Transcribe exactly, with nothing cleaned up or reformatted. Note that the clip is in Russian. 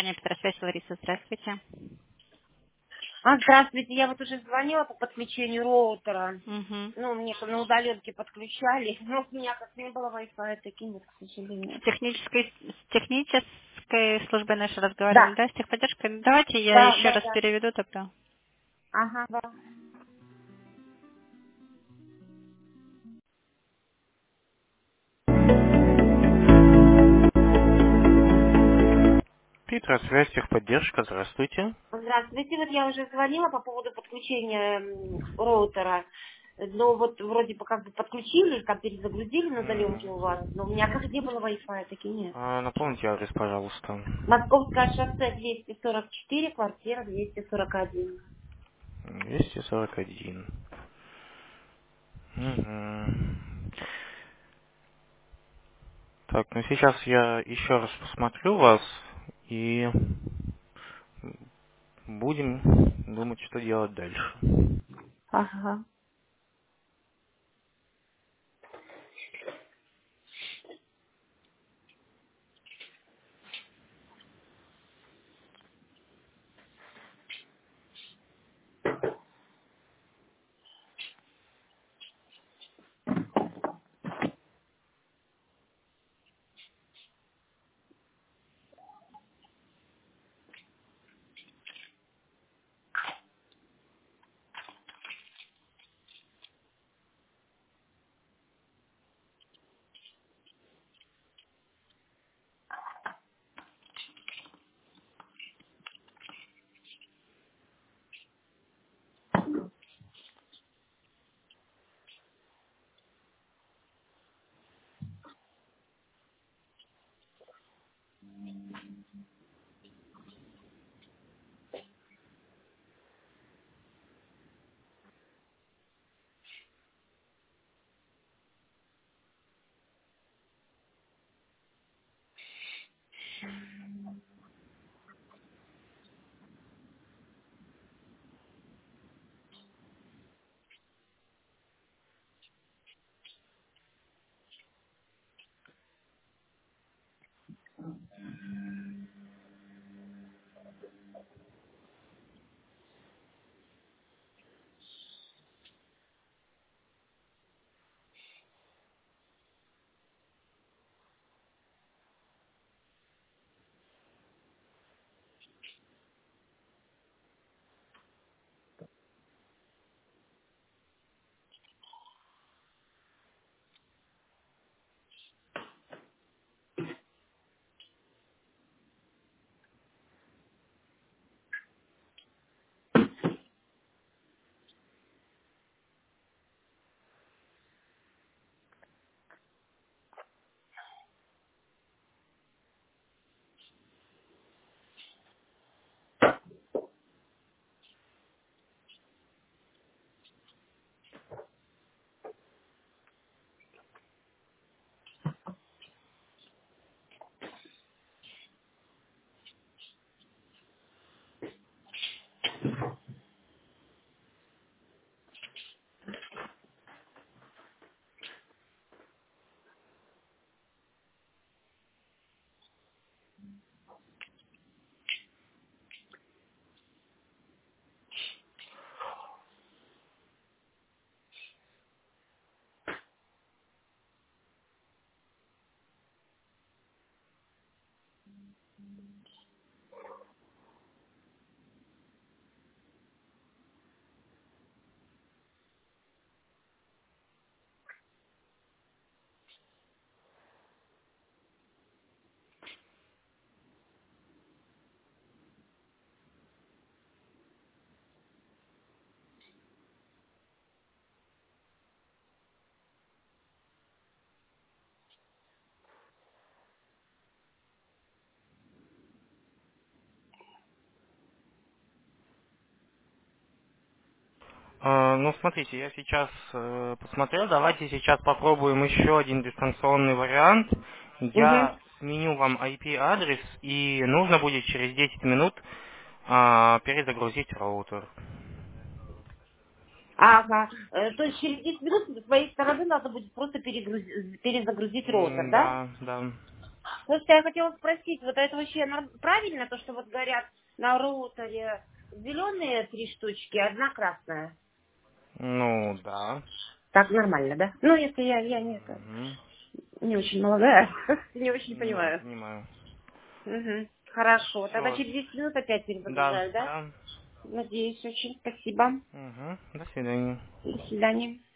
компания Петросвязь, Лариса, здравствуйте. А, здравствуйте, я вот уже звонила по подключению роутера. Мгм. Ну, мне на удаленке подключали, но у меня как не было Wi-Fi, таки нет, к С сожалению. технической, с технической службой нашей разговаривали, Да, да, с техподдержкой? Давайте я да, еще да, раз да. переведу тогда. Ага, да. Петросвязь, техподдержка, здравствуйте. Здравствуйте, вот я уже звонила по поводу подключения м, роутера. Но вот вроде бы как бы подключили, там перезагрузили на удаленке М, у вас, но у меня как не было Wi-Fi, таки нет. а, Напомните адрес, пожалуйста. Московское шоссе двести сорок четыре, квартира двести сорок один. двести сорок один. Мгм. Так, ну сейчас я еще раз посмотрю вас и будем думать, что делать дальше. Ага. А, Ну, смотрите, я сейчас э, посмотрел, давайте сейчас попробуем еще один дистанционный вариант. Угу. Я сменю вам ай пи-адрес, и нужно будет через десять минут а, перезагрузить роутер. Ага. Э, То есть через десять минут с твоей стороны надо будет просто перегрузи- перезагрузить роутер, М, да? Да, да. Слушайте, я хотела спросить, вот это вообще норм- правильно, то, что вот говорят на роутере зеленые три штучки, одна красная? Ну, да. Так нормально, да? Ну, если я, я не, это, Мгм. не очень молодая, не очень Ну, понимаю. понимаю. Угу. Хорошо, тогда Все. через десять минут опять Да, перезагружаю, да? да. Надеюсь очень. Спасибо. Угу. До свидания. До свидания.